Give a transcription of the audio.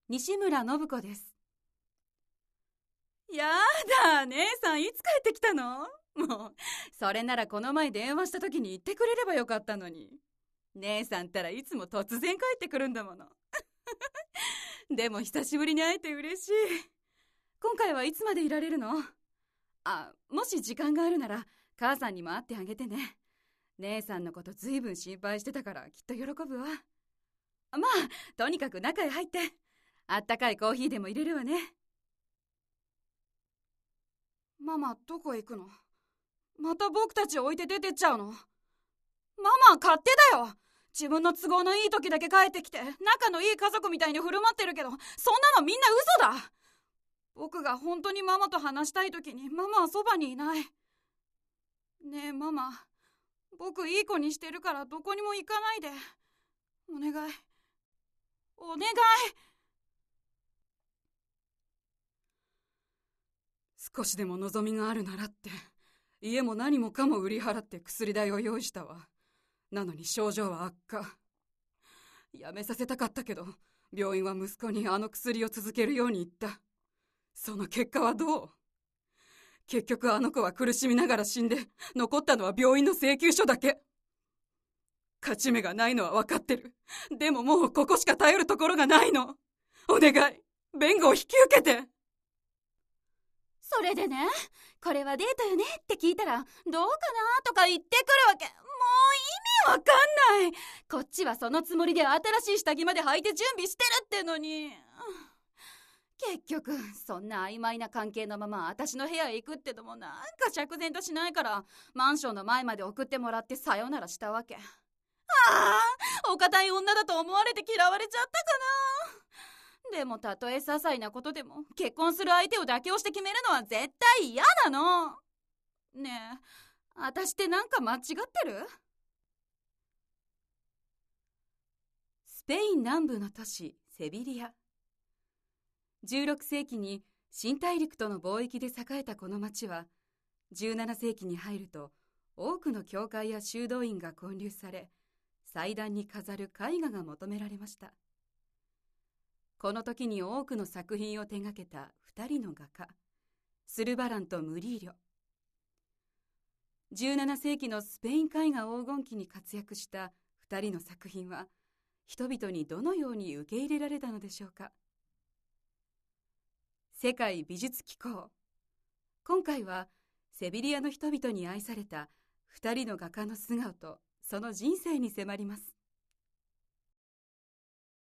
西村信子です。やだ、姉さんいつ帰ってきたの？もう、それならこの前電話した時に言ってくれればよかったのに。姉さんったらいつも突然帰ってくるんだもの。でも久しぶりに会えて嬉しい。今回はいつまでいられるの？もし時間があるなら母さんにも会ってあげてね。姉さんのことずいぶん心配してたからきっと喜ぶわ。まあ、とにかく中へ入って。あったかいコーヒーでも入れるわね。ママ、どこへ行くの？また僕たちを置いて出てっちゃうの？ママ、勝手だよ。自分の都合のいい時だけ帰ってきて仲のいい家族みたいに振る舞ってるけど、そんなのみんな嘘だ。僕が本当にママと話したい時にママはそばにいない。ねえママ、僕いい子にしてるからどこにも行かないで。お願い、お願い。少しでも望みがあるならって家も何もかも売り払って薬代を用意したわ。なのに症状は悪化。やめさせたかったけど病院は息子にあの薬を続けるように言った。その結果はどう？結局あの子は苦しみながら死んで残ったのは病院の請求書だけ。勝ち目がないのは分かってる。でももうここしか頼るところがないの。お願い、弁護を引き受けて。それでね、これはデートよねって聞いたらどうかなとか言ってくるわけ。もう意味わかんない。こっちはそのつもりで新しい下着まで履いて準備してるってのに。結局そんな曖昧な関係のまま私の部屋へ行くってのもなんか釈然としないから、マンションの前まで送ってもらってさよならしたわけ。お堅い女だと思われて嫌われちゃったかな。でもたとえ些細なことでも結婚する相手を妥協して決めるのは絶対嫌なの。ねえ、私ってなんか間違ってる？スペイン南部の都市セビリア。16世紀に新大陸との貿易で栄えたこの町は、17世紀に入ると多くの教会や修道院が建立され、祭壇に飾る絵画が求められました。この時に多くの作品を手がけた2人の画家、スルバランとムリーリョ。17世紀のスペイン絵画黄金期に活躍した2人の作品は、人々にどのように受け入れられたのでしょうか。世界美術機構。今回はセビリアの人々に愛された2人の画家の素顔とその人生に迫ります。